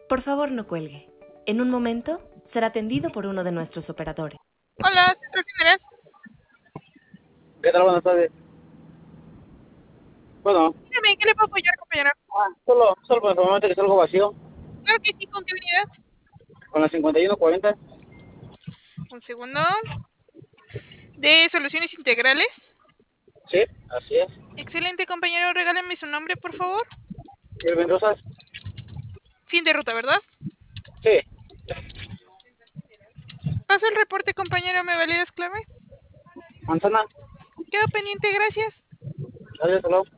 Por favor, no cuelgue. En un momento será atendido por uno de nuestros operadores. Hola, Central General. ¿Qué tal? Buenas tardes. Bueno, Dígame, ¿en qué le puedo apoyar, compañero? solo para informarte que es algo vacío, Claro que sí, ¿con qué unidad? con la 5140. Un segundo. ¿De soluciones integrales? Sí, así es. Excelente, compañero. Regálame su nombre, por favor. Irving Rosas. Fin de ruta, ¿verdad? Sí, Paso el reporte, compañero. ¿Me validas clave? manzana. Quedo pendiente, gracias. Adiós, hello.